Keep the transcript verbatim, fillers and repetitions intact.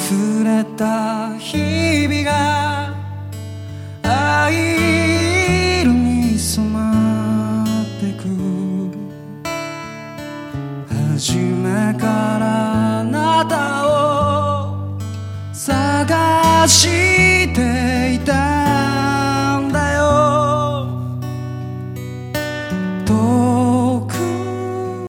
溢れた日々が藍色に染まってく。初めからあなたを探して